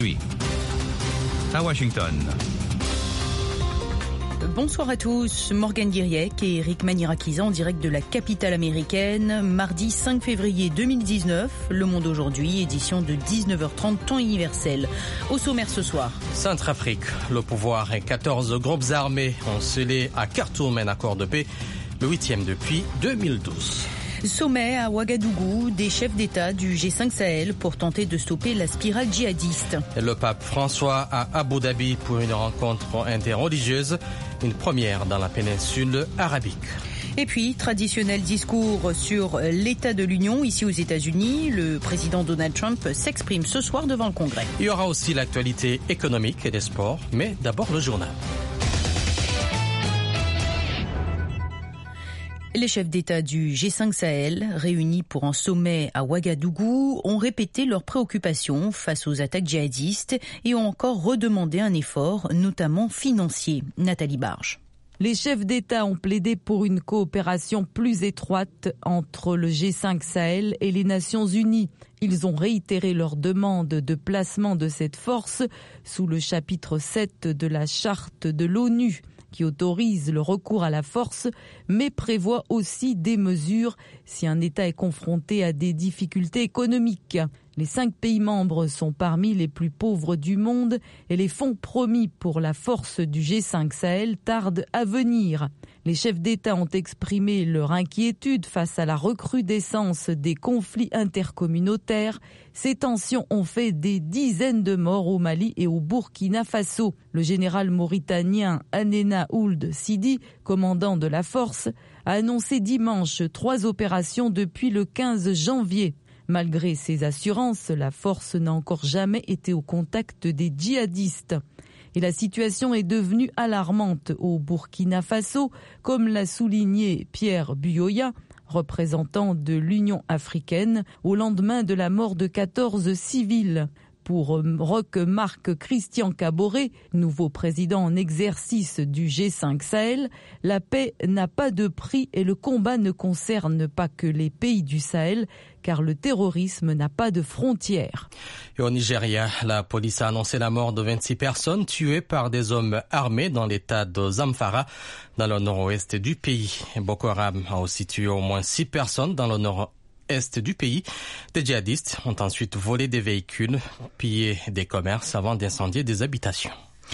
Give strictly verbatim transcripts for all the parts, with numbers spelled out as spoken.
Oui. À Washington. Bonsoir à tous, Morgane Guiriec et Eric Manirakiza en direct de la capitale américaine, mardi cinq février deux mille dix-neuf, Le Monde aujourd'hui, édition de dix-neuf heures trente, temps universel. Au sommaire ce soir. Centrafrique, le pouvoir et quatorze groupes armés ont scellé à Khartoum un accord de paix, le huitième depuis deux mille douze. Sommet à Ouagadougou des chefs d'État du G cinq Sahel pour tenter de stopper la spirale djihadiste. Le pape François à Abu Dhabi pour une rencontre interreligieuse, une première dans la péninsule arabique. Et puis, traditionnel discours sur l'état de l'Union ici aux États-Unis. Le président Donald Trump s'exprime ce soir devant le Congrès. Il y aura aussi l'actualité économique et des sports, mais d'abord le journal. Les chefs d'État du G cinq Sahel, réunis pour un sommet à Ouagadougou, ont répété leurs préoccupations face aux attaques djihadistes et ont encore redemandé un effort, notamment financier. Nathalie Barge. Les chefs d'État ont plaidé pour une coopération plus étroite entre le G cinq Sahel et les Nations Unies. Ils ont réitéré leur demande de placement de cette force sous le chapitre sept de la charte de l'ONU, qui autorise le recours à la force, mais prévoit aussi des mesures si un État est confronté à des difficultés économiques. Les cinq pays membres sont parmi les plus pauvres du monde et les fonds promis pour la force du G cinq Sahel tardent à venir. Les chefs d'État ont exprimé leur inquiétude face à la recrudescence des conflits intercommunautaires. Ces tensions ont fait des dizaines de morts au Mali et au Burkina Faso. Le général mauritanien Hanena Ould Sidi, commandant de la force, a annoncé dimanche trois opérations depuis le quinze janvier. Malgré ces assurances, la force n'a encore jamais été au contact des djihadistes. Et la situation est devenue alarmante au Burkina Faso, comme l'a souligné Pierre Buyoya, représentant de l'Union africaine, au lendemain de la mort de quatorze civils. Pour Roch Marc Christian Kaboré, nouveau président en exercice du G cinq Sahel, la paix n'a pas de prix et le combat ne concerne pas que les pays du Sahel, car le terrorisme n'a pas de frontières. Et au Nigeria, la police a annoncé la mort de vingt-six personnes tuées par des hommes armés dans l'état de Zamfara, dans le nord-ouest du pays. Boko Haram a aussi tué au moins six personnes dans le nord-est est du pays. Des djihadistes ont ensuite volé des véhicules, pillé des commerces avant d'incendier des habitations.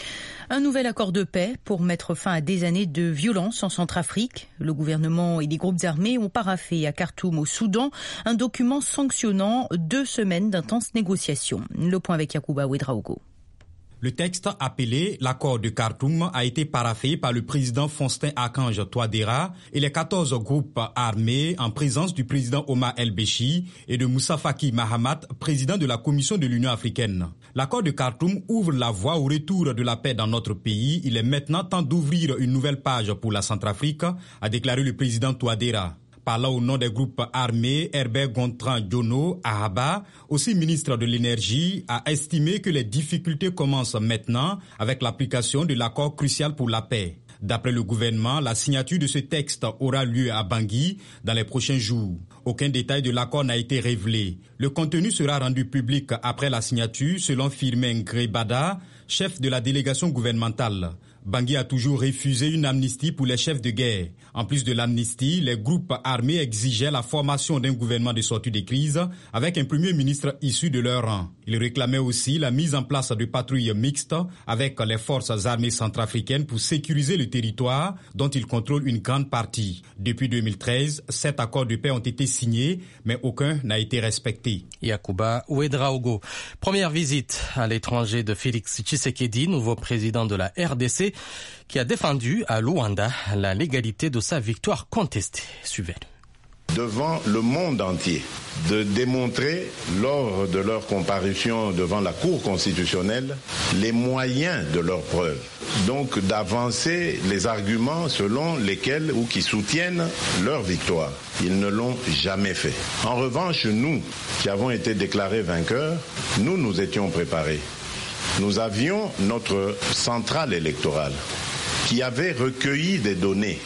Un nouvel accord de paix pour mettre fin à des années de violence en Centrafrique. Le gouvernement et les groupes armés ont paraphé à Khartoum au Soudan un document sanctionnant deux semaines d'intenses négociations. Le point avec Yacouba Ouedraogo. Le texte appelé l'accord de Khartoum a été paraphé par le président Faustin Archange Touadéra et les quatorze groupes armés en présence du président Omar El-Béchi et de Moussa Faki Mahamat, président de la Commission de l'Union africaine. L'accord de Khartoum ouvre la voie au retour de la paix dans notre pays. Il est maintenant temps d'ouvrir une nouvelle page pour la Centrafrique, a déclaré le président Touadéra. Parlant au nom des groupes armés, Herbert Gontran Djono Ahaba, aussi ministre de l'Énergie, a estimé que les difficultés commencent maintenant avec l'application de l'accord crucial pour la paix. D'après le gouvernement, la signature de ce texte aura lieu à Bangui dans les prochains jours. Aucun détail de l'accord n'a été révélé. Le contenu sera rendu public après la signature, selon Firmin Grebada, chef de la délégation gouvernementale. Bangui a toujours refusé une amnistie pour les chefs de guerre. En plus de l'amnistie, les groupes armés exigeaient la formation d'un gouvernement de sortie de crise avec un premier ministre issu de leur rang. Ils réclamaient aussi la mise en place de patrouilles mixtes avec les forces armées centrafricaines pour sécuriser le territoire dont ils contrôlent une grande partie. Depuis deux mille treize, sept accords de paix ont été signés, mais aucun n'a été respecté. Yacouba Ouedraogo. Première visite à l'étranger de Félix Tshisekedi, nouveau président de la R D C, qui a défendu à Luanda la légalité de sa victoire contestée. Suivez-le. Devant le monde entier, de démontrer lors de leur comparution devant la Cour constitutionnelle les moyens de leurs preuves. Donc d'avancer les arguments selon lesquels ou qui soutiennent leur victoire. Ils ne l'ont jamais fait. En revanche, nous, qui avons été déclarés vainqueurs, nous nous étions préparés. Nous avions notre centrale électorale qui avait recueilli des données.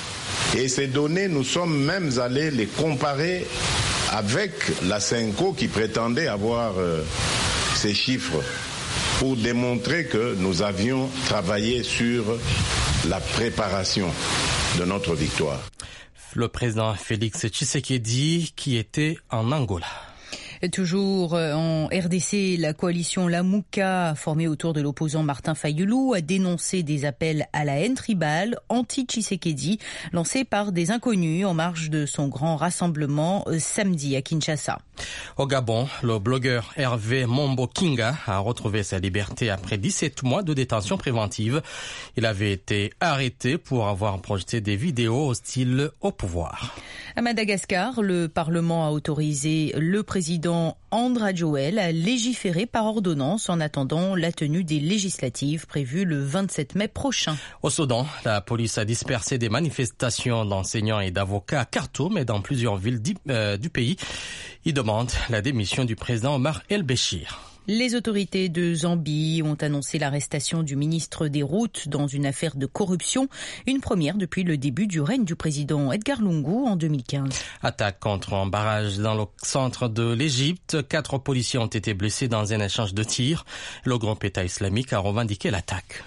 Et ces données, nous sommes même allés les comparer avec la Senco qui prétendait avoir euh, ces chiffres. pour démontrer que nous avions travaillé sur la préparation de notre victoire. Le président Félix Tshisekedi qui était en Angola. Toujours en R D C, la coalition Lamuka, formée autour de l'opposant Martin Fayulu, a dénoncé des appels à la haine tribale anti-Tshisekedi lancés par des inconnus en marge de son grand rassemblement samedi à Kinshasa. Au Gabon, le blogueur Hervé Mombo Kinga a retrouvé sa liberté après dix-sept mois de détention préventive. Il avait été arrêté pour avoir projeté des vidéos hostiles au pouvoir. À Madagascar, le Parlement a autorisé le président Andra Joel à légiférer par ordonnance en attendant la tenue des législatives prévues le vingt-sept mai prochain. Au Soudan, la police a dispersé des manifestations d'enseignants et d'avocats à Khartoum et dans plusieurs villes du, euh, du pays. Ils demandent la démission du président Omar El-Béchir. Les autorités de Zambie ont annoncé l'arrestation du ministre des Routes dans une affaire de corruption, une première depuis le début du règne du président Edgar Lungu en deux mille quinze. Attaque contre un barrage dans le centre de l'Égypte. Quatre policiers ont été blessés dans un échange de tirs. Le groupe État islamique a revendiqué l'attaque.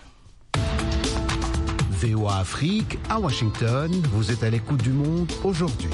V O A Afrique, à Washington, vous êtes à l'écoute du monde aujourd'hui.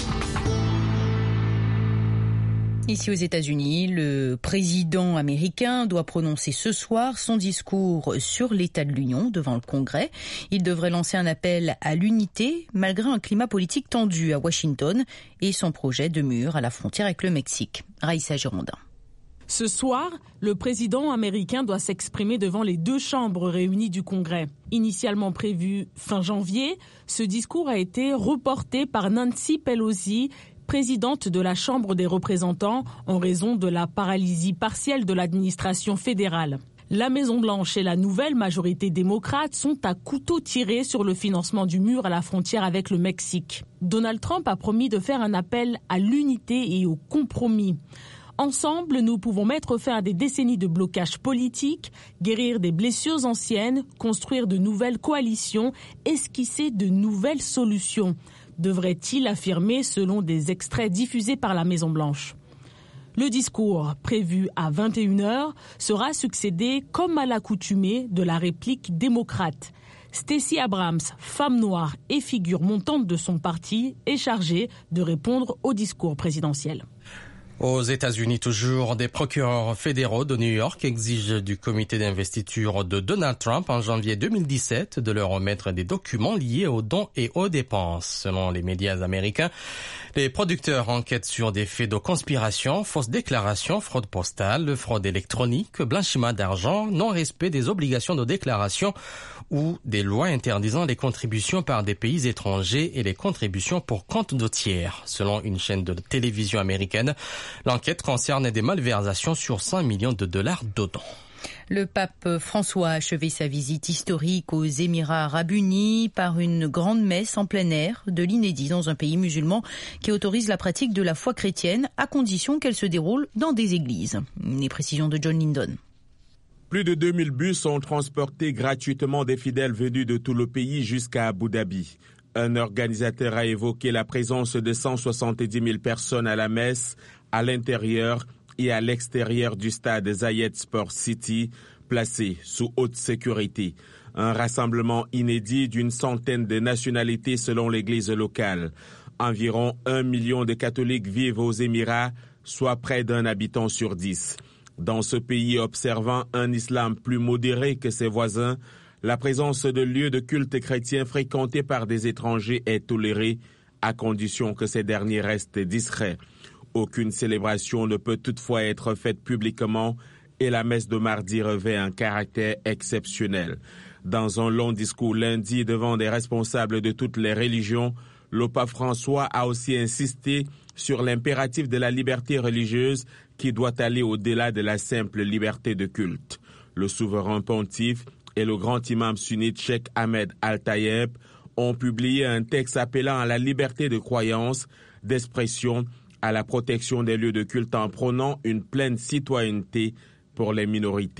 Ici aux États-Unis, le président américain doit prononcer ce soir son discours sur l'état de l'Union devant le Congrès. Il devrait lancer un appel à l'unité malgré un climat politique tendu à Washington et son projet de mur à la frontière avec le Mexique. Raïssa Girondin. Ce soir, le président américain doit s'exprimer devant les deux chambres réunies du Congrès. Initialement prévu fin janvier, ce discours a été reporté par Nancy Pelosi, présidente de la Chambre des représentants, en raison de la paralysie partielle de l'administration fédérale. La Maison-Blanche et la nouvelle majorité démocrate sont à couteau tiré sur le financement du mur à la frontière avec le Mexique. Donald Trump a promis de faire un appel à l'unité et au compromis. Ensemble, nous pouvons mettre fin à des décennies de blocage politique, guérir des blessures anciennes, construire de nouvelles coalitions, esquisser de nouvelles solutions, devrait-il affirmer selon des extraits diffusés par la Maison-Blanche. Le discours, prévu à vingt et une heures, sera succédé, comme à l'accoutumée, de la réplique démocrate. Stacey Abrams, femme noire et figure montante de son parti, est chargée de répondre au discours présidentiel. Aux États-Unis, toujours, des procureurs fédéraux de New York exigent du comité d'investiture de Donald Trump en janvier deux mille dix-sept de leur remettre des documents liés aux dons et aux dépenses. Selon les médias américains, les producteurs enquêtent sur des faits de conspiration, fausses déclarations, fraude postale, fraude électronique, blanchiment d'argent, non-respect des obligations de déclaration ou des lois interdisant les contributions par des pays étrangers et les contributions pour compte de tiers. Selon une chaîne de télévision américaine, l'enquête concerne des malversations sur cent millions de dollars de dons. Le pape François a achevé sa visite historique aux Émirats arabes unis par une grande messe en plein air, de l'inédit dans un pays musulman qui autorise la pratique de la foi chrétienne à condition qu'elle se déroule dans des églises. Les précisions de John Lindon. Plus de deux mille bus ont transporté gratuitement des fidèles venus de tout le pays jusqu'à Abu Dhabi. Un organisateur a évoqué la présence de cent soixante-dix mille personnes à la messe, à l'intérieur et à l'extérieur du stade Zayed Sport City, placé sous haute sécurité. Un rassemblement inédit d'une centaine de nationalités selon l'église locale. Environ un million de catholiques vivent aux Émirats, soit près d'un habitant sur dix. Dans ce pays observant un islam plus modéré que ses voisins, la présence de lieux de culte chrétiens fréquentés par des étrangers est tolérée, à condition que ces derniers restent discrets. Aucune célébration ne peut toutefois être faite publiquement et la messe de mardi revêt un caractère exceptionnel. Dans un long discours lundi devant des responsables de toutes les religions, le pape François a aussi insisté sur l'impératif de la liberté religieuse qui doit aller au-delà de la simple liberté de culte. Le souverain pontife et le grand imam sunnite Cheikh Ahmed Al-Tayeb ont publié un texte appelant à la liberté de croyance, d'expression, à la protection des lieux de culte en prônant une pleine citoyenneté pour les minorités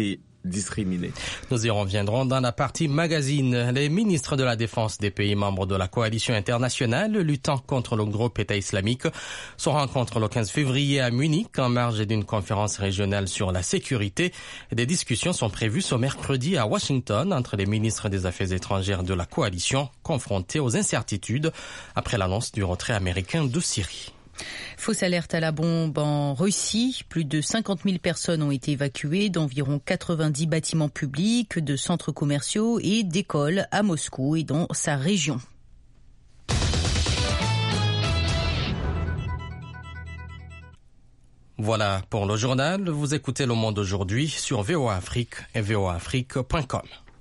discriminés. Nous y reviendrons dans la partie magazine. Les ministres de la Défense des pays membres de la coalition internationale luttant contre le groupe État islamique se rencontrent le quinze février à Munich en marge d'une conférence régionale sur la sécurité. Des discussions sont prévues ce mercredi à Washington entre les ministres des Affaires étrangères de la coalition confrontés aux incertitudes après l'annonce du retrait américain de Syrie. Fausse alerte à la bombe en Russie. Plus de cinquante mille personnes ont été évacuées d'environ quatre-vingt-dix bâtiments publics, de centres commerciaux et d'écoles à Moscou et dans sa région. Voilà pour le journal. Vous écoutez Le Monde aujourd'hui sur V O A Afrique et v o a afrique point com.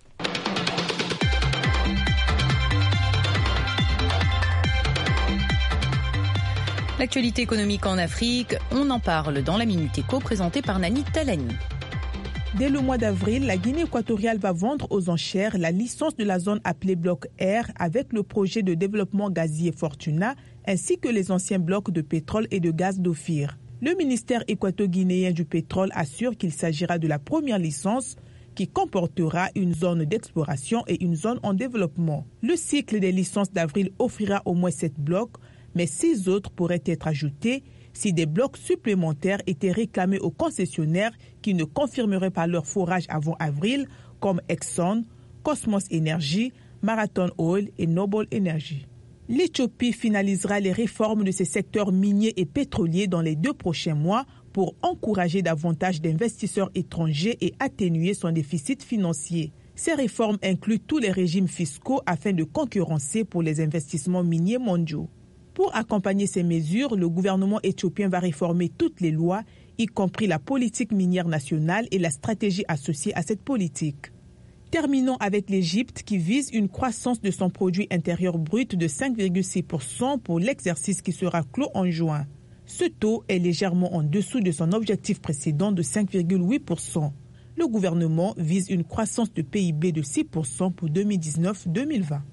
L'actualité économique en Afrique, on en parle dans la Minute Éco présentée par Nani Talani. Dès le mois d'avril, la Guinée équatoriale va vendre aux enchères la licence de la zone appelée Bloc R avec le projet de développement gazier Fortuna ainsi que les anciens blocs de pétrole et de gaz d'Ophir. Le ministère équato-guinéen du pétrole assure qu'il s'agira de la première licence qui comportera une zone d'exploration et une zone en développement. Le cycle des licences d'avril offrira au moins sept blocs, mais six autres pourraient être ajoutés si des blocs supplémentaires étaient réclamés aux concessionnaires qui ne confirmeraient pas leur forage avant avril, comme Exxon, Cosmos Energy, Marathon Oil et Noble Energy. L'Éthiopie finalisera les réformes de ses secteurs miniers et pétroliers dans les deux prochains mois pour encourager davantage d'investisseurs étrangers et atténuer son déficit financier. Ces réformes incluent tous les régimes fiscaux afin de concurrencer pour les investissements miniers mondiaux. Pour accompagner ces mesures, le gouvernement éthiopien va réformer toutes les lois, y compris la politique minière nationale et la stratégie associée à cette politique. Terminons avec l'Égypte qui vise une croissance de son produit intérieur brut de cinq virgule six pour cent pour l'exercice qui sera clos en juin. Ce taux est légèrement en dessous de son objectif précédent de cinq virgule huit pour cent. Le gouvernement vise une croissance de P I B de six pour cent pour deux mille dix-neuf deux mille vingt.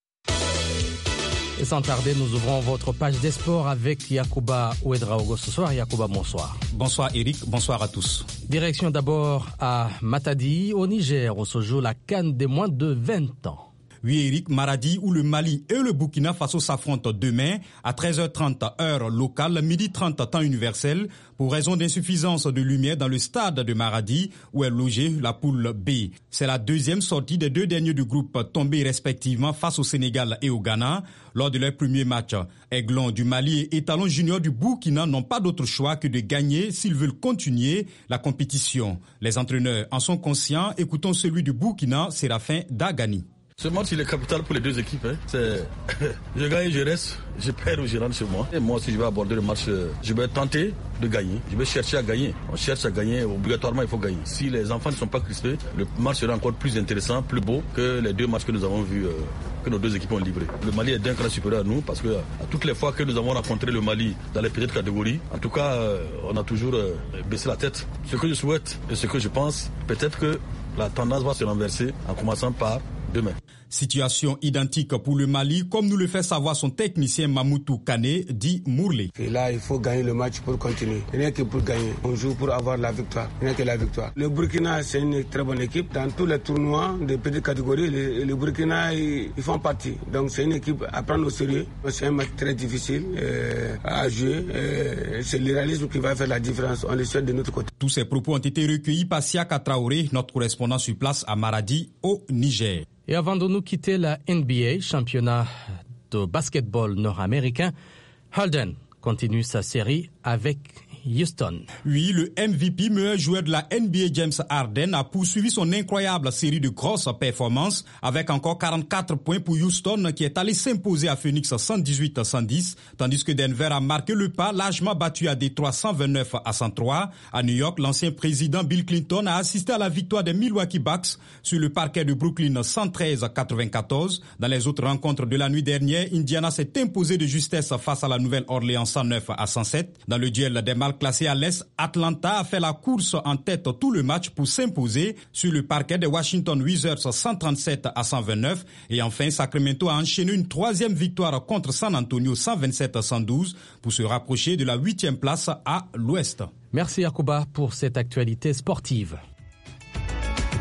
Et sans tarder, nous ouvrons votre page des sports avec Yacouba Ouedraogo ce soir. Yacouba, bonsoir. Bonsoir Eric, bonsoir à tous. Direction d'abord à Matadi, au Niger, où se joue la CAN des moins de vingt ans. Oui Eric, Maradi où le Mali et le Burkina Faso s'affrontent demain à treize heures trente heure locale, midi trente temps universel, pour raison d'insuffisance de lumière dans le stade de Maradi où est logée la poule B. C'est la deuxième sortie des deux derniers du groupe tombés respectivement face au Sénégal et au Ghana lors de leur premier match. Aiglon du Mali et Étalon Junior du Burkina n'ont pas d'autre choix que de gagner s'ils veulent continuer la compétition. Les entraîneurs en sont conscients. Écoutons celui du Burkina, Séraphin Dagani. Ce match, il est capital pour les deux équipes. Hein. C'est... je gagne, je reste, je perds ou je rentre chez moi. Et moi, si je vais aborder le match, je vais tenter de gagner. Je vais chercher à gagner. On cherche à gagner, obligatoirement, il faut gagner. Si les enfants ne sont pas crispés, le match sera encore plus intéressant, plus beau que les deux matchs que nous avons vus, euh, que nos deux équipes ont livrés. Le Mali est d'un cran supérieur à nous parce que à toutes les fois que nous avons rencontré le Mali dans les petites catégories, en tout cas, euh, on a toujours euh, baissé la tête. Ce que je souhaite et ce que je pense, peut-être que la tendance va se renverser en commençant par demain. Situation identique pour le Mali, comme nous le fait savoir son technicien Mamoutou Kane, dit Mourlé. Et là, il faut gagner le match pour continuer. Il n'y a que pour gagner. On joue pour avoir la victoire. Il n'y a que la victoire. Le Burkina, c'est une très bonne équipe. Dans tous les tournois de petites catégories, le, le Burkina, ils, ils font partie. Donc, c'est une équipe à prendre au sérieux. C'est un match très difficile euh, à jouer. Euh, c'est le réalisme qui va faire la différence. On le souhaite de notre côté. Tous ces propos ont été recueillis par Siaka Traoré, notre correspondant sur place à Maradi, au Niger. Et avant de nous quitter la N B A, championnat de basketball nord-américain, Harden continue sa série avec Houston. Oui, le M V P, meilleur joueur de la N B A, James Harden, a poursuivi son incroyable série de grosses performances avec encore quarante-quatre points pour Houston qui est allé s'imposer à Phoenix cent dix-huit à cent dix, tandis que Denver a marqué le pas, largement battu à Détroit cent vingt-neuf à cent trois. À New York, l'ancien président Bill Clinton a assisté à la victoire des Milwaukee Bucks sur le parquet de Brooklyn cent treize à quatre-vingt-quatorze. Dans les autres rencontres de la nuit dernière, Indiana s'est imposé de justesse face à la Nouvelle-Orléans cent neuf à cent sept. Dans le duel des mal classé à l'Est, Atlanta a fait la course en tête tout le match pour s'imposer sur le parquet de Washington Wizards cent trente-sept à cent vingt-neuf. Et enfin, Sacramento a enchaîné une troisième victoire contre San Antonio cent vingt-sept à cent douze pour se rapprocher de la huitième place à l'Ouest. Merci Yacouba pour cette actualité sportive.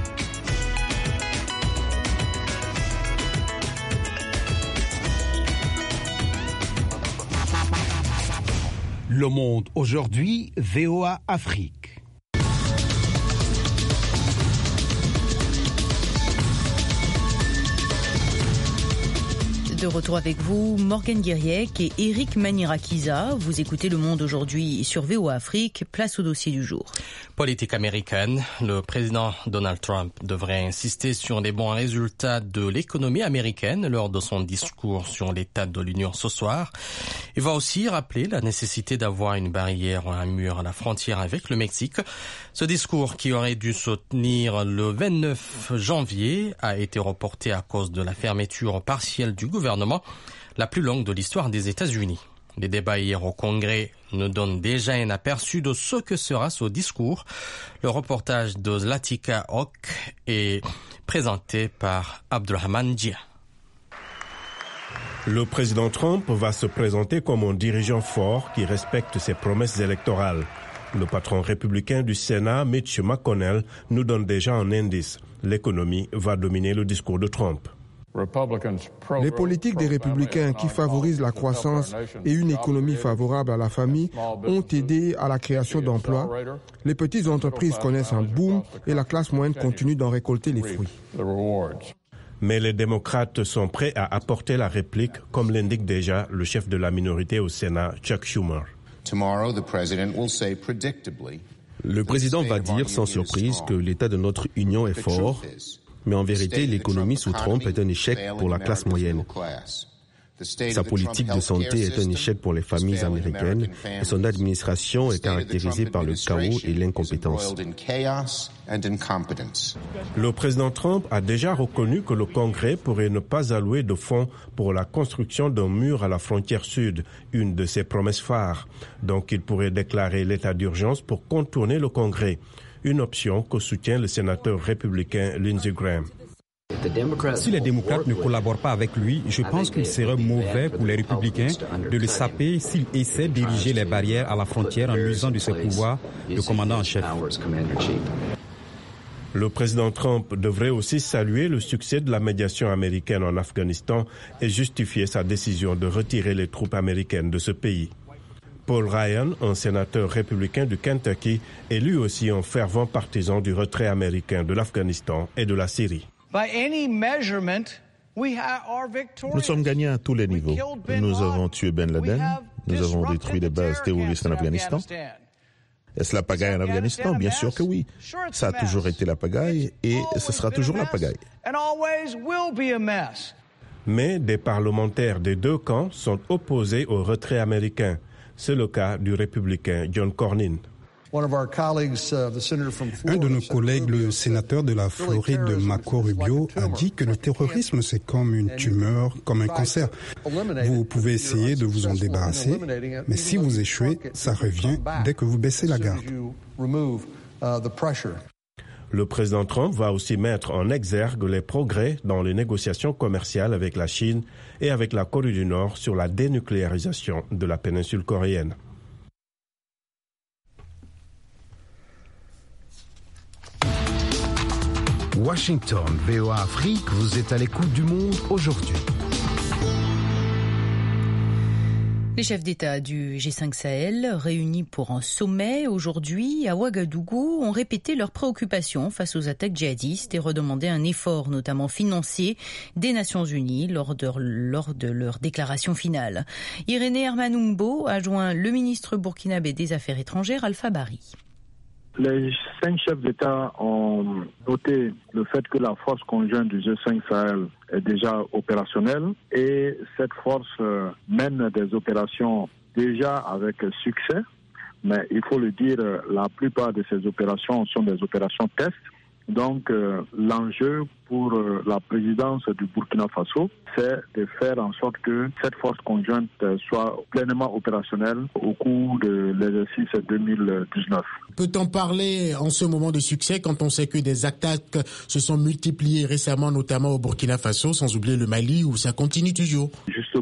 Le Monde aujourd'hui, V O A Afrique. De retour avec vous, Morgane Guiriec et Eric Manirakiza. Vous écoutez Le Monde aujourd'hui sur V O A Afrique. Place au dossier du jour. Politique américaine. Le président Donald Trump devrait insister sur les bons résultats de l'économie américaine lors de son discours sur l'état de l'Union ce soir. Il va aussi rappeler la nécessité d'avoir une barrière ou un mur à la frontière avec le Mexique. Ce discours, qui aurait dû se tenir le vingt-neuf janvier, a été reporté à cause de la fermeture partielle du gouvernement, la plus longue de l'histoire des États-Unis. Les débats hier au Congrès nous donnent déjà un aperçu de ce que sera ce discours. Le reportage de Zlatica Hawk est présenté par Abdurrahman Dia. Le président Trump va se présenter comme un dirigeant fort qui respecte ses promesses électorales. Le patron républicain du Sénat, Mitch McConnell, nous donne déjà un indice. L'économie va dominer le discours de Trump. Les politiques des républicains qui favorisent la croissance et une économie favorable à la famille ont aidé à la création d'emplois. Les petites entreprises connaissent un boom et la classe moyenne continue d'en récolter les fruits. Mais les démocrates sont prêts à apporter la réplique, comme l'indique déjà le chef de la minorité au Sénat, Chuck Schumer. Le président va dire sans surprise que l'état de notre union est fort, mais en vérité, l'économie sous Trump est un échec pour la classe moyenne. Sa politique de santé est un échec pour les familles américaines et son administration est caractérisée par le chaos et l'incompétence. Le président Trump a déjà reconnu que le Congrès pourrait ne pas allouer de fonds pour la construction d'un mur à la frontière sud, une de ses promesses phares. Donc il pourrait déclarer l'état d'urgence pour contourner le Congrès, une option que soutient le sénateur républicain Lindsey Graham. Si les démocrates ne collaborent pas avec lui, je pense qu'il serait mauvais pour les républicains de le saper s'il essaie de diriger les barrières à la frontière en usant de ses pouvoirs de commandant en chef. Le président Trump devrait aussi saluer le succès de la médiation américaine en Afghanistan et justifier sa décision de retirer les troupes américaines de ce pays. Paul Ryan, un sénateur républicain du Kentucky, est lui aussi un fervent partisan du retrait américain de l'Afghanistan et de la Syrie. Nous sommes gagnants à tous les niveaux. Nous avons tué Ben Laden, nous avons détruit les bases terroristes en Afghanistan. Est-ce la pagaille en Afghanistan? Bien sûr que oui. Ça a toujours été la pagaille et ce sera toujours la pagaille. Mais des parlementaires des deux camps sont opposés au retrait américain. C'est le cas du républicain John Cornyn. Un de nos collègues, le sénateur de la Floride, Marco Rubio, a dit que le terrorisme, c'est comme une tumeur, comme un cancer. Vous pouvez essayer de vous en débarrasser, mais si vous échouez, ça revient dès que vous baissez la garde. Le président Trump va aussi mettre en exergue les progrès dans les négociations commerciales avec la Chine et avec la Corée du Nord sur la dénucléarisation de la péninsule coréenne. Washington, V O A Afrique, vous êtes à l'écoute du Monde aujourd'hui. Les chefs d'État du G cinq Sahel, réunis pour un sommet aujourd'hui à Ouagadougou, ont répété leurs préoccupations face aux attaques djihadistes et redemandé un effort, notamment financier, des Nations Unies lors de, lors de leur déclaration finale. Irénée Hermanumbo a joint le ministre burkinabé des Affaires étrangères, Alpha Bari. Les cinq chefs d'État ont noté le fait que la force conjointe du G cinq Sahel est déjà opérationnelle et cette force mène des opérations déjà avec succès. Mais il faut le dire, la plupart de ces opérations sont des opérations test. Donc euh, l'enjeu pour euh, la présidence du Burkina Faso, c'est de faire en sorte que cette force conjointe euh, soit pleinement opérationnelle au cours de l'exercice deux mille dix-neuf. Peut-on parler en ce moment de succès quand on sait que des attaques se sont multipliées récemment, notamment au Burkina Faso, sans oublier le Mali, où ça continue toujours? Justement,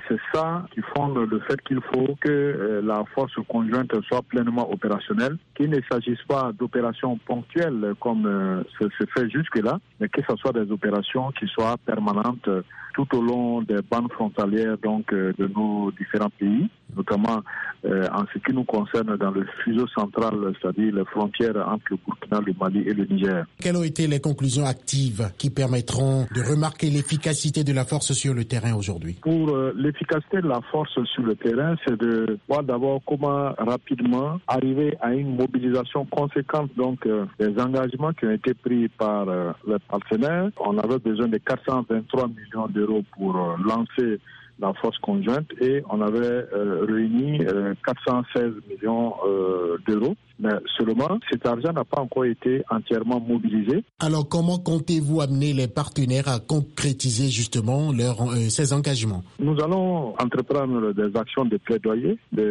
c'est ça qui fonde le fait qu'il faut que euh, la force conjointe soit pleinement opérationnelle, qu'il ne s'agisse pas d'opérations ponctuelles comme euh, ce se fait jusque-là, mais que ce soit des opérations qui soient permanentes euh, tout au long des bandes frontalières donc euh, de nos différents pays, notamment euh, en ce qui nous concerne dans le fuseau central, c'est-à-dire les frontières entre le Burkina, le Mali et le Niger. Quelles ont été les conclusions actives qui permettront de remarquer l'efficacité de la force sur le terrain aujourd'hui? Pour euh, l'efficacité de la force sur le terrain, c'est de voir d'abord comment rapidement arriver à une mobilisation conséquente donc euh, des engagements qui ont été pris par euh, les partenaires. On avait besoin de quatre cent vingt-trois millions d'euros pour euh, lancer la force conjointe et on avait euh, réuni euh, quatre cent seize millions euh, d'euros. Mais seulement, cet argent n'a pas encore été entièrement mobilisé. Alors, comment comptez-vous amener les partenaires à concrétiser justement leur, euh, ces engagements? Nous allons entreprendre des actions de plaidoyer, de,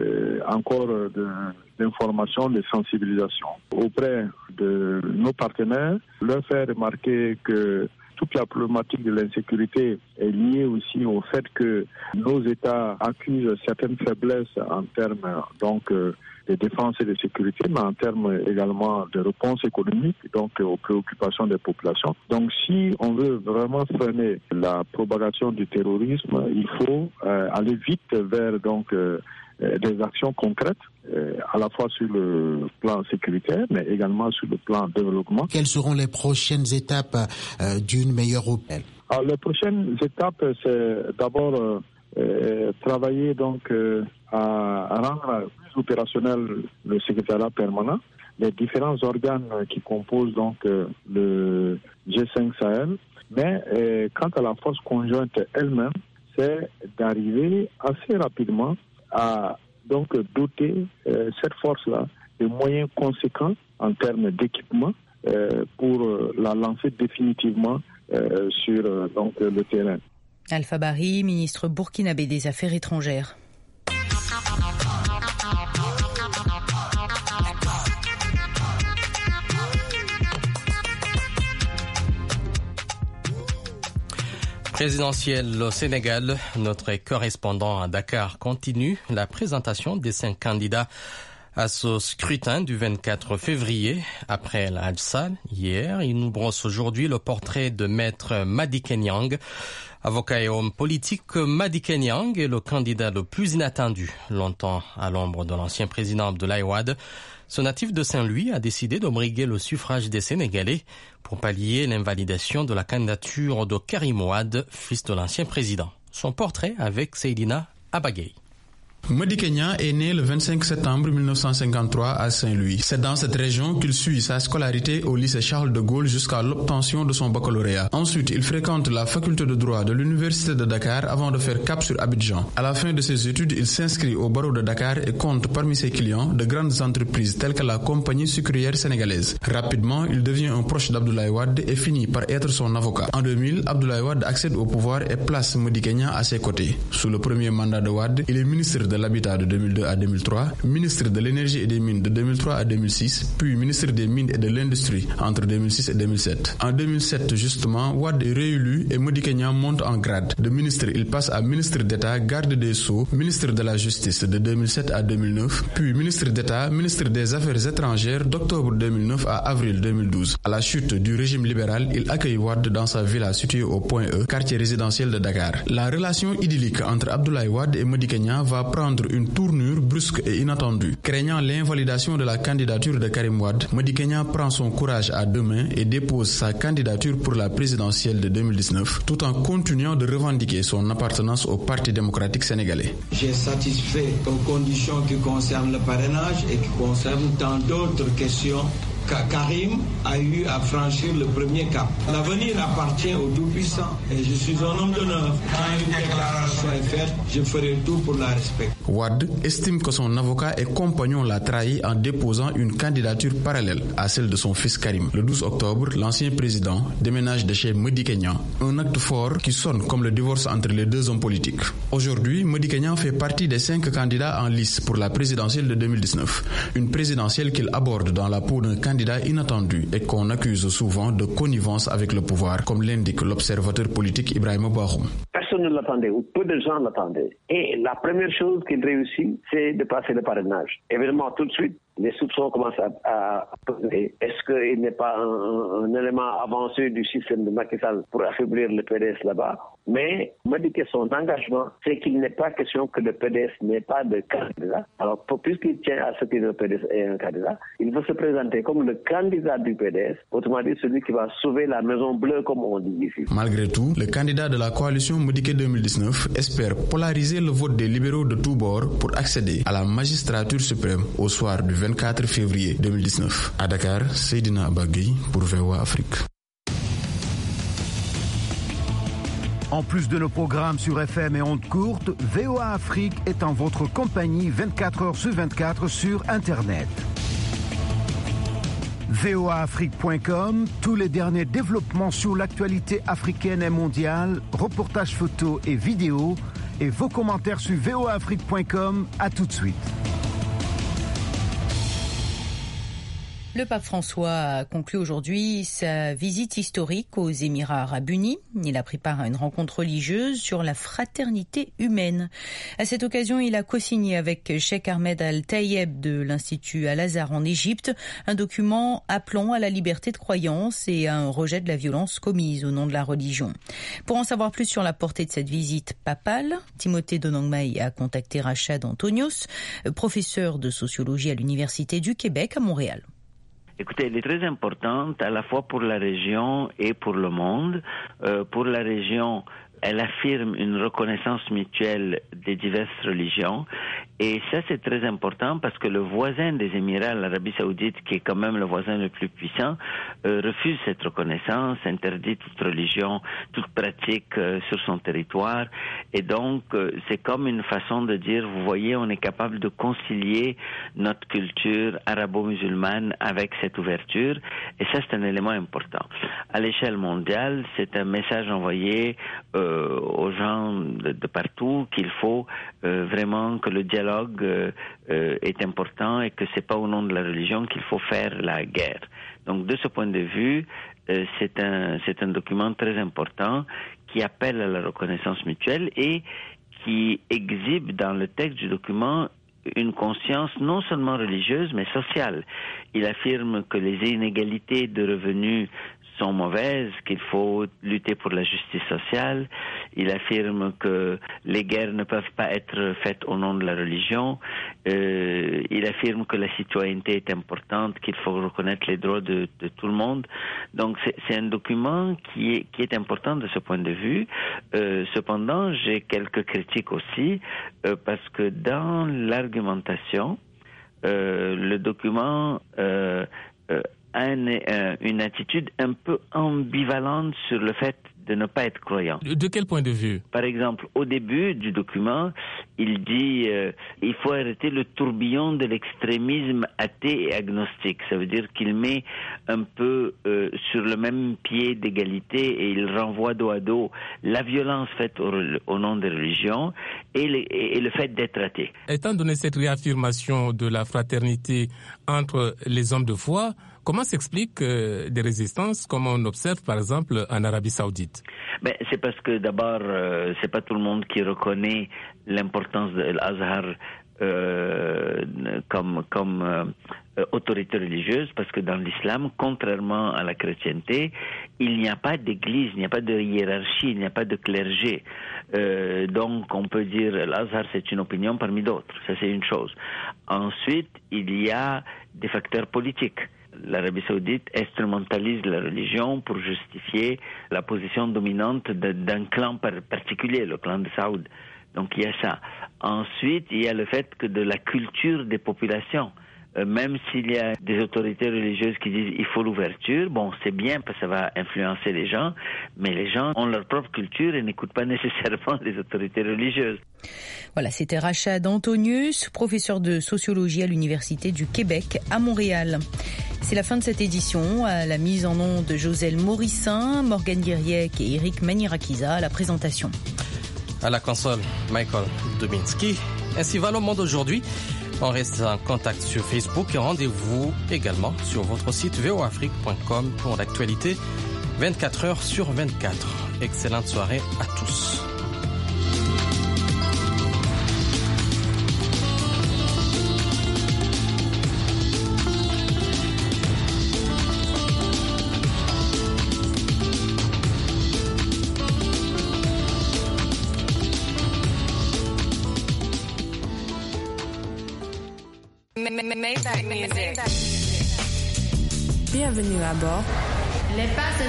encore de, d'information, de sensibilisation auprès de nos partenaires, leur faire remarquer que toute la problématique de l'insécurité est liée aussi au fait que nos États accusent certaines faiblesses en termes donc euh, de défense et de sécurité, mais en termes également de réponse économique, donc euh, aux préoccupations des populations. Donc si on veut vraiment freiner la propagation du terrorisme, il faut euh, aller vite vers donc euh, des actions concrètes, euh, à la fois sur le plan sécuritaire, mais également sur le plan développement. Quelles seront les prochaines étapes euh, d'une meilleure opération? Alors, les prochaines étapes, c'est d'abord euh, euh, travailler donc euh, à, à rendre plus opérationnel le secrétariat permanent, les différents organes qui composent donc euh, le G cinq Sahel. Mais euh, quant à la force conjointe elle-même, c'est d'arriver assez rapidement à donc doter euh, cette force-là de moyens conséquents en termes d'équipement euh, pour euh, la lancer définitivement euh, sur euh, donc le terrain. Alpha Bari, ministre burkinabé des Affaires étrangères. Présidentielle au Sénégal, notre correspondant à Dakar continue la présentation des cinq candidats à ce scrutin du vingt-quatre février. Après la Hadsa, hier, il nous brosse aujourd'hui le portrait de maître Madické Niang. Avocat et homme politique, Madické Niang est le candidat le plus inattendu, longtemps à l'ombre de l'ancien président Abdoulaye Wade. Ce natif de Saint-Louis a décidé de briguer le suffrage des Sénégalais pour pallier l'invalidation de la candidature de Karim Wade, fils de l'ancien président. Son portrait avec Seydina Abagay. Madické Niang est né le vingt-cinq septembre mille neuf cent cinquante-trois à Saint-Louis. C'est dans cette région qu'il suit sa scolarité au lycée Charles de Gaulle jusqu'à l'obtention de son baccalauréat. Ensuite, il fréquente la faculté de droit de l'université de Dakar avant de faire cap sur Abidjan. À la fin de ses études, il s'inscrit au barreau de Dakar et compte parmi ses clients de grandes entreprises telles que la compagnie sucrière sénégalaise. Rapidement, il devient un proche d'Abdoulaye Wade et finit par être son avocat. En deux mille, Abdoulaye Wade accède au pouvoir et place Madické Niang à ses côtés. Sous le premier mandat de Wade, il est ministre de de l'Habitat de deux mille deux à deux mille trois, ministre de l'Énergie et des Mines de deux mille trois à deux mille six, puis ministre des Mines et de l'Industrie entre deux mille six et deux mille sept. En deux mille sept, justement, Wade est réélu et Madické Niang monte en grade. De ministre, il passe à ministre d'État, garde des Sceaux, ministre de la Justice de deux mille sept à deux mille neuf, puis ministre d'État, ministre des Affaires étrangères d'octobre deux mille neuf à avril deux mille douze. À la chute du régime libéral, il accueille Wade dans sa villa située au Point E, quartier résidentiel de Dakar. La relation idyllique entre Abdoulaye Wade et Madické Niang va prendre une tournure brusque et inattendue. Craignant l'invalidation de la candidature de Karim Wade, Madické Niang prend son courage à deux mains et dépose sa candidature pour la présidentielle de deux mille dix-neuf, tout en continuant de revendiquer son appartenance au Parti démocratique sénégalais. J'ai satisfait aux conditions qui concernent le parrainage et qui concernent tant d'autres questions. Karim a eu à franchir le premier cap. L'avenir appartient au Tout-Puissant et je suis un homme d'honneur. Quand une déclaration est faite, je ferai tout pour la respecter. Wade estime que son avocat et compagnon l'a trahi en déposant une candidature parallèle à celle de son fils Karim. Le douze octobre, l'ancien président déménage de chez Madické Niang, un acte fort qui sonne comme le divorce entre les deux hommes politiques. Aujourd'hui, Madické Niang fait partie des cinq candidats en lice pour la présidentielle de deux mille dix-neuf. Une présidentielle qu'il aborde dans la peau d'un candidat inattendu et qu'on accuse souvent de connivence avec le pouvoir, comme l'indique l'observateur politique Ibrahima Bahoum. Personne ne l'attendait, ou peu de gens l'attendaient. Et la première chose qu'il réussit, c'est de passer le parrainage. Évidemment, tout de suite, les soupçons commencent à, à peser. Est-ce qu'il n'est pas un, un élément avancé du système de Macky Sall pour affaiblir le P D S là-bas? Mais on m'a dit que son engagement, c'est qu'il n'est pas question que le P D S n'ait pas de candidat. Alors, puisqu'il tient à ce que le P D S ait un candidat, il veut se présenter comme le candidat du P D S, autrement dit celui qui va sauver la Maison Bleue, comme on dit ici. Malgré tout, le candidat de la coalition Modiké deux mille dix-neuf espère polariser le vote des libéraux de tous bords pour accéder à la magistrature suprême au soir du vingt-quatre février deux mille dix-neuf. À Dakar, Seydina Abagui pour V O A Afrique. En plus de nos programmes sur F M et ondes courtes, V O A Afrique est en votre compagnie vingt-quatre heures sur vingt-quatre sur Internet. V O A Afrique point com, tous les derniers développements sur l'actualité africaine et mondiale, reportages photos et vidéos, et vos commentaires sur V O A Afrique point com. À tout de suite. Le pape François a conclu aujourd'hui sa visite historique aux Émirats arabes unis. Il a pris part à une rencontre religieuse sur la fraternité humaine. À cette occasion, il a co-signé avec Cheikh Ahmed Al-Tayeb de l'Institut Al-Azhar en Égypte un document appelant à la liberté de croyance et à un rejet de la violence commise au nom de la religion. Pour en savoir plus sur la portée de cette visite papale, Timothée Donangmai a contacté Rachad Antonios, professeur de sociologie à l'Université du Québec à Montréal. Écoutez, elle est très importante à la fois pour la région et pour le monde. Euh, pour la région, elle affirme une reconnaissance mutuelle des diverses religions. Et ça, c'est très important parce que le voisin des Émirats, l'Arabie Saoudite, qui est quand même le voisin le plus puissant, euh, refuse cette reconnaissance, interdit toute religion, toute pratique euh, sur son territoire. Et donc, euh, c'est comme une façon de dire, vous voyez, on est capable de concilier notre culture arabo-musulmane avec cette ouverture. Et ça, c'est un élément important. À l'échelle mondiale, c'est un message envoyé euh, aux gens de, de partout qu'il faut euh, vraiment que le dialogue Euh, euh, est important et que c'est pas au nom de la religion qu'il faut faire la guerre. Donc de ce point de vue, euh, c'est un c'est un document très important qui appelle à la reconnaissance mutuelle et qui exhibe dans le texte du document une conscience non seulement religieuse mais sociale. Il affirme que les inégalités de revenus sont mauvaises, qu'il faut lutter pour la justice sociale. Il affirme que les guerres ne peuvent pas être faites au nom de la religion. Euh, il affirme que la citoyenneté est importante, qu'il faut reconnaître les droits de, de tout le monde. Donc c'est, c'est un document qui est, qui est important de ce point de vue. Euh, cependant, j'ai quelques critiques aussi, euh, parce que dans l'argumentation, euh, le document euh, euh, Un, euh, une attitude un peu ambivalente sur le fait de ne pas être croyant. De, de quel point de vue? Par exemple, au début du document, il dit euh, il faut arrêter le tourbillon de l'extrémisme athée et agnostique. Ça veut dire qu'il met un peu euh, sur le même pied d'égalité et il renvoie dos à dos la violence faite au, au nom des religions et, les, et, et le fait d'être athée. Étant donné cette réaffirmation de la fraternité entre les hommes de foi, comment s'explique euh, des résistances comme on observe par exemple en Arabie Saoudite? Ben, c'est parce que d'abord, euh, c'est pas tout le monde qui reconnaît l'importance de l'Azhar euh, comme, comme euh, autorité religieuse, parce que dans l'islam, contrairement à la chrétienté, il n'y a pas d'église, il n'y a pas de hiérarchie, il n'y a pas de clergé. Euh, donc on peut dire l'Azhar c'est une opinion parmi d'autres, ça c'est une chose. Ensuite, il y a des facteurs politiques. L'Arabie Saoudite instrumentalise la religion pour justifier la position dominante de, d'un clan particulier, le clan de Saoud. Donc il y a ça. Ensuite, il y a le fait que de la culture des populations, euh, même s'il y a des autorités religieuses qui disent il faut l'ouverture, bon, c'est bien parce que ça va influencer les gens, mais les gens ont leur propre culture et n'écoutent pas nécessairement les autorités religieuses. Voilà, c'était Rachad Antonius, professeur de sociologie à l'Université du Québec à Montréal. C'est la fin de cette édition. À la mise en onde de Joselle Morissin, Morgane Guiriec et Eric Manirakiza à la présentation. À la console, Michael Dominski. Ainsi va le monde aujourd'hui. On reste en contact sur Facebook et rendez-vous également sur votre site v o afrique point com pour l'actualité vingt-quatre heures sur vingt-quatre. Excellente soirée à tous. Bienvenue à bord. Les passagers